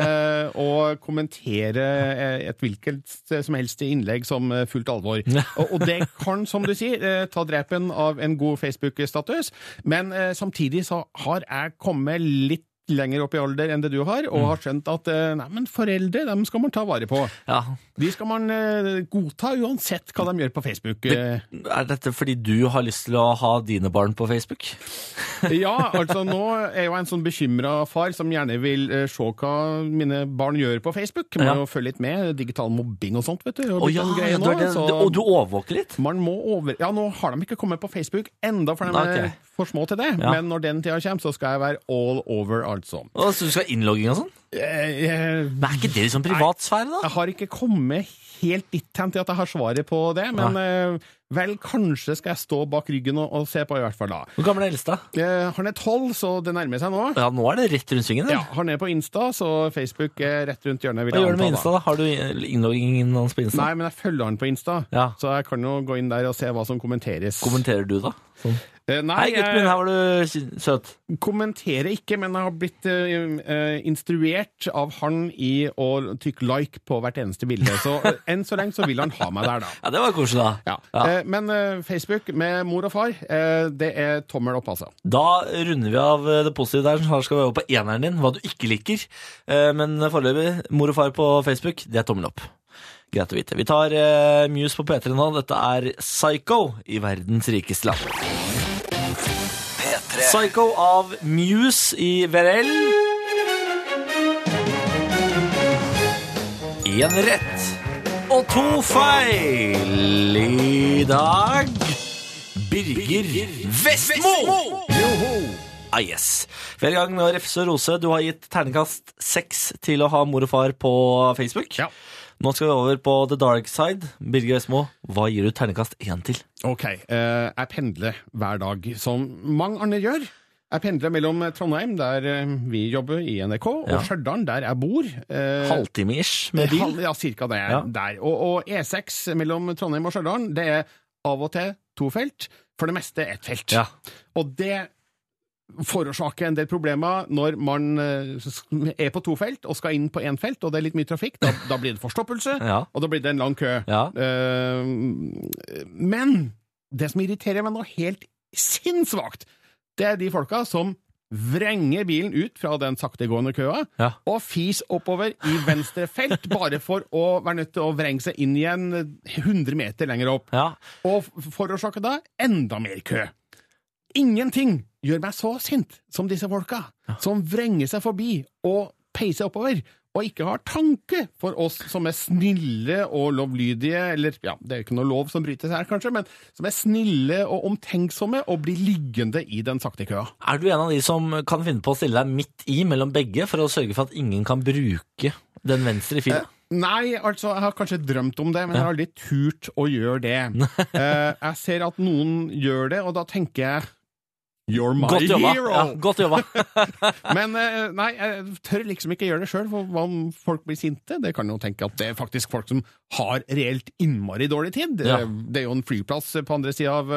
og kommentere et hvilket som helst innlegg som fullt alvor. Og det kan, som du sier, ta drepen av en god Facebook-status, men samtidig så har jeg kommet litt lenger opp i alder enn det du har, og har skjønt at nei, men foreldre, dem skal man ta vare på. Ja. De skal man godta uansett hva de gjør på Facebook. Er dette fordi du har lyst til å ha dine barn på Facebook? Ja, altså nå er jo en sånn bekymret far som gjerne vil se hva mine barn gjør på Facebook. Man må jo følge litt med, digital mobbing og sånt, vet du. Og, og du overvåker litt? Man må ja, nå har de ikke kommet på Facebook enda, for de er for små til det. Men når den tida kommer, så skal jeg være all over, altså. Så du skal ha innlogging og sånn? Men er ikke det liksom privatsfære, da? Jeg har ikke kommet helt dit hen til at jeg har svaret på det, men vel, kanskje skal jeg stå bak ryggen og se på i hvert fall da. Hvor gammel er eldste? Han er 12, så det nærmer seg nå. Ja, nå er det rett rundt svingen, ja, han er på Insta, så Facebook er rett rundt hjørnet. Hva gjør du med Insta, da? Har du innloggingen hans på Insta? Nei, men jeg følger han på Insta, så jeg kan jo gå inn der og se hva som kommenteres. Kommenterer du da? Sånn. Nei, hei gutten min, her var du søt. Kommenterer ikke, men jeg har blitt instruert av han i å trykke like på hvert eneste bilde, så enn så lenge så vil han ha meg der da. Ja, det var koselig da. Ja. Men Facebook med mor og far, det er tommel opp altså. Da runder vi av det positive der, så skal vi over på eneren din, hva du ikke liker. Men foreløpig, mor og far på Facebook, det er tommel opp. Greit å vite. Vi tar Muse på P3 nå. Dette er Psycho i verdens rikeste land. Psycho av Muse i VRL. 1 rett og 2 feil i dag. Birger Vestmo! Ah, yes. Vi er i gang med å refse og rose. Du har gitt terningkast 6 til å ha mor og far på Facebook. Ja. Nå skal vi over på The Dark Side. Birger Vestmo, hva gir du terningkast 1 til? Ok, jeg pendler hver dag, som mange andre gjør. Jeg pendler mellom Trondheim, der vi jobber i NRK, og Stjørdal, der jeg bor. Halvtime-ish med bil? Ja, cirka det der. Og E6 mellom Trondheim og Stjørdal, det er av og til 2 felt, for det meste 1 felt. Ja. Og det forårsaker en del problemer når man er på 2 felt og skal inn på 1 felt, og det er litt mye trafikk. Da blir det forstoppelse, og da blir det en lang kø. Ja. Men det som irriterer meg nå helt sinnssvakt, det er de folka som vrenger bilen ut fra den saktegående køa, og fis oppover i venstre felt, bare for å være nødt til å vrenge seg inn igjen 100 meter lenger opp. Ja. Og forårsaker da enda mer kø. Ingenting gjør meg så sint som disse folka, som vrenger seg forbi og peiser oppover, og ikke har tanke for oss som er snille og lovlydige, eller ja, det er jo ikke noe lov som brytes her kanskje, men som er snille og omtenksomme og blir liggende i den sakte køa. Er du en av de som kan finne på å stille deg midt i mellom begge, for å sørge for at ingen kan bruke den venstre filen? Nei, altså, jeg har kanskje drømt om det, men jeg har aldri turt å gjøre det. Jeg ser at noen gjør det, og da tenker jeg, you're my hero! Ja, godt jobba. Men nei, jeg tør liksom ikke gjøre det selv, for hva om folk blir sinte? Det kan jo tenke at det er faktisk folk som har reelt innmari dårlig tid. Det er jo en flyplass på andre siden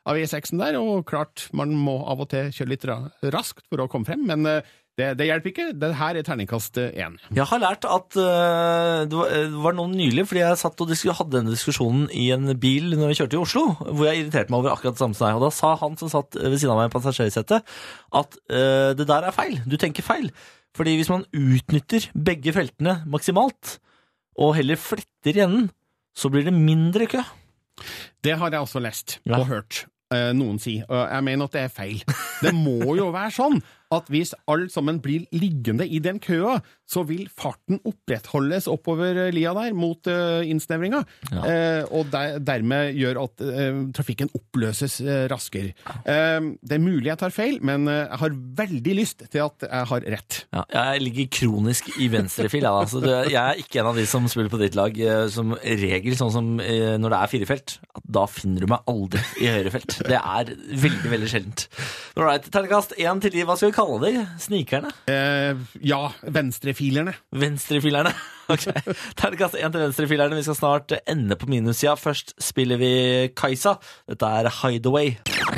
av E6-en der, og klart, man må av og til kjøre litt raskt for å komme frem, men det hjelper ikke. Det her terningkast 1. Jeg har lært at det var noen nylig, fordi jeg satt og hadde denne diskusjonen i en bil når vi kjørte i Oslo, hvor jeg irriterte meg over akkurat det samme som deg, og da sa han som satt ved siden av meg i passasjersettet, at det der er feil. Du tenker feil. Fordi hvis man utnytter begge feltene maksimalt, og heller fletter igjen, så blir det mindre kø. Det har jeg også lest og hørt noen si, og jeg mener at det er feil. Det må jo være sånn at hvis alle sammen blir liggende i den køa, så vil farten opprettholdes oppover lia der mot innsnevringa, og dermed gjør at trafikken oppløses raskere. Det er mulig jeg tar feil, men jeg har veldig lyst til at jeg har rett. Ja, jeg ligger kronisk i venstrefil. Altså, jeg er ikke en av de som spiller på ditt lag som regel, sånn som når det er 4-felt. Da finner du meg aldri i høyrefelt. Det er veldig, veldig sjeldent. Alright, terningkast 1 til de, hva skal vi kalle det? Snikerne? Ja, venstrefilerne. Venstrefilerne, ok. Terningkast 1 til venstrefilerne. Vi skal snart ende på minussida. Først spiller vi Kajsa. Dette er Hideaway.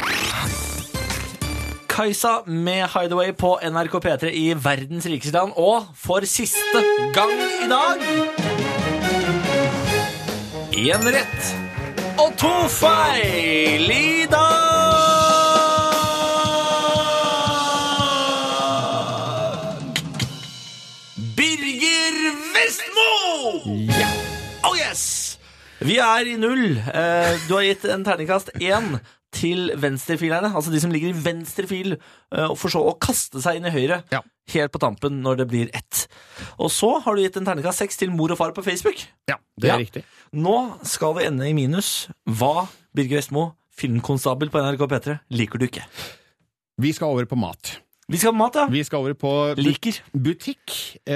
Kajsa med Hideaway på NRK P3 i verdens rikeste land. Og for siste gang i dag 1 rett og 2 feil i dag. Birger Vestmo! Ja. Oh yes! Vi er i 0. Du har gitt en terningkast 1 til venstrefilerne, altså de som ligger i venstre fil, og for så å kaste seg inn i høyre, helt på tampen når det blir 1. Og så har du gitt en terningkast 6 til mor og far på Facebook. Ja, det er riktig. Nå skal vi ende i minus. Hva, Birger Vestmo, filmkonstabel på NRK P3, liker du ikke? Vi skal over på mat. Vi skal på mat, ja. Vi skal over på butikk.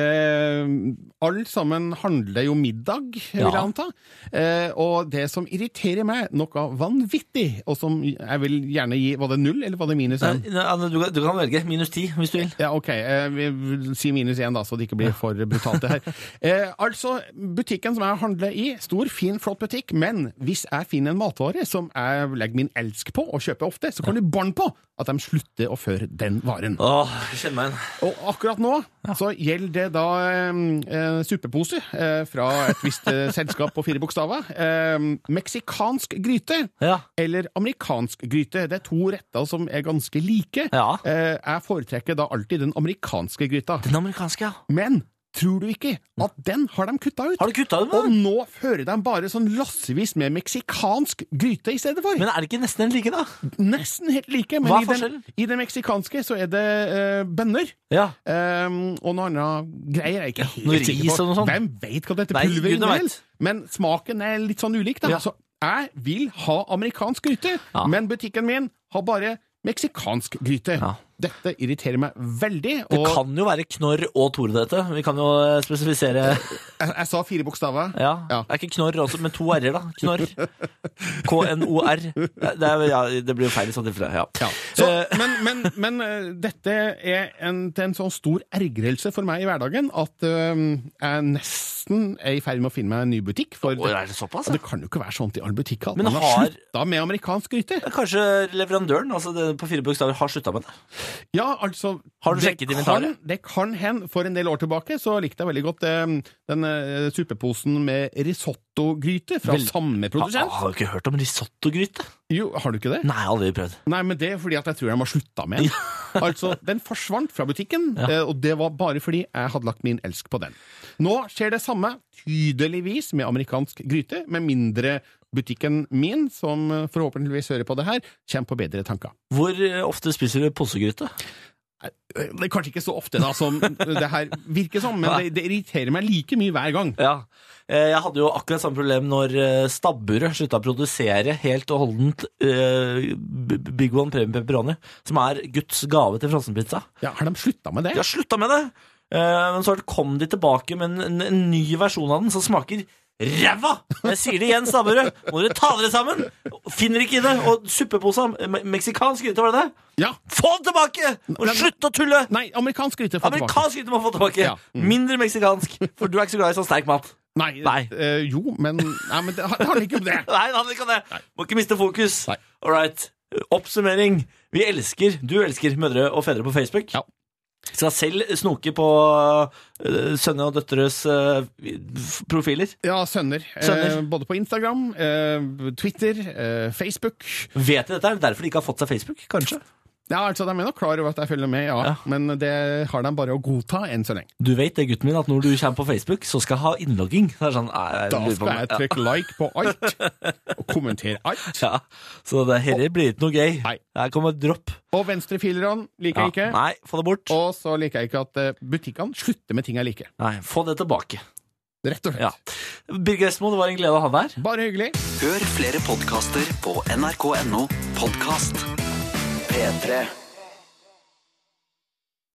Alle sammen handler jo middag, vil jeg anta. Og det som irriterer meg noe vanvittig, og som jeg vil gjerne gi, var det 0 eller var det minus 1? Du kan velge minus 10 hvis du vil. Ja, ok. Vi vil si minus 1 da, så det ikke blir for brutalt det her. Altså, butikken som jeg handler i, stor, fin, flott butikk, men hvis jeg finner en matvare som jeg legger min elsk på og kjøper ofte, så kan du banne på at de slutter å føre den varen. Jeg kjenner meg inn. Og akkurat nå så gjelder det da suppepose fra et visst selskap på 4 bokstaver. Meksikansk gryte eller amerikansk gryte. Det er 2 retter som er ganske like. Jeg foretrekker da alltid den amerikanske gryta. Den amerikanske, ja. Men tror du ikke at den har de kuttet ut? Har de kuttet ut? Og nå fører de bare sånn lassevis med meksikansk gryte i stedet for. Men er det ikke nesten helt like da? Nesten helt like, men hva er forskjellen? I det meksikanske så er det bønner. Ja. Og noe annet greier jeg ikke noe ris og noe sånt. Hvem vet hva dette pulveret inneholder? Men smaken er litt sånn ulik da. Så jeg vil ha amerikansk gryte, men butikken min har bare meksikansk gryte. Dette irriterer meg veldig. Det kan jo være knorr og Tore dette. Vi kan jo spesifisere... Jeg sa 4 bokstaver. Ja. Det er ikke knorr også, med 2 r-er da. Knorr. K-N-O-R. Det blir jo feil i sånn tilfelle. Men dette er en sånn stor ergrelse for meg i hverdagen at jeg nesten er i ferd med å finne meg en ny butikk. For er det såpass? Det kan jo ikke være sånn til alle butikker. Men man har sluttet med amerikansk gryte. Kanskje leverandøren, altså på 4 bokstaver, har sluttet med det? Ja, altså... Har du sjekket inventaret? Det kan hende. For en del år tilbake så likte jeg veldig godt den suppeposen med risotto-gryte fra samme produsent. Har du ikke hørt om risotto-gryte? Jo, har du ikke det? Nei, jeg har aldri prøvd. Nei, men det er fordi at jeg tror jeg må slutte med den. Altså, den forsvant fra butikken, og det var bare fordi jeg hadde lagt min elsk på den. Nå skjer det samme, tydeligvis, med amerikansk gryte, med mindre butikken min, som forhåpentligvis hører på det her, kommer på bedre tanker. Hvor ofte spiser du posegryte? Det er kanskje ikke så ofte da, som det her virker som, men det irriterer meg like mye hver gang. Ja, jeg hadde jo akkurat samme problem når Stabburet sluttet å produsere helt og holdent Big One Premium Pepperoni, som er Guds gave til frossenpizza. Ja, har de sluttet med det? De har sluttet med det, men så kom de tilbake med en ny versjon av den som smaker ræva! Jeg sier det igjen, Stabburet. Må dere ta dere sammen? Finner ikke i det. Og suppeposa, meksikansk gryte, var det det? Ja. Få den tilbake! Og slutt å tulle! Nei, amerikansk gryte få tilbake. Amerikansk gryte må få tilbake. Ja. Mindre meksikansk, for du er ikke så glad i sånn sterk mat. Nei. Jo, men det handler ikke om det. Nei, det handler ikke om det. Må ikke miste fokus. Nei. All right. Oppsummering. Du elsker mødre og fedre på Facebook. Ja. Skal selv snoke på sønne og døtteres profiler. Ja, sønner. Både på Instagram, Twitter, Facebook. Vet de dette? Er det derfor de ikke har fått seg Facebook, kanskje? Ja, altså, de er nok klar over at jeg følger med, ja. Men det har de bare å godta enn så lenge. Du vet det, gutten min, at når du kommer på Facebook, så skal jeg ha innlogging. Det sånn, da skal jeg trykke like på alt, og kommentere alt. Ja, så det her blir ikke noe gøy. Nei. Her kommer et dropp. Og venstrefilerne liker jeg ikke. Nei, få det bort. Og så liker jeg ikke at butikkene slutter med ting jeg liker. Nei, få det tilbake. Rett og slett. Ja. Birger Esmo, det var en glede å ha deg her. Bare hyggelig. Hør flere podcaster på nrk.no podcast. P3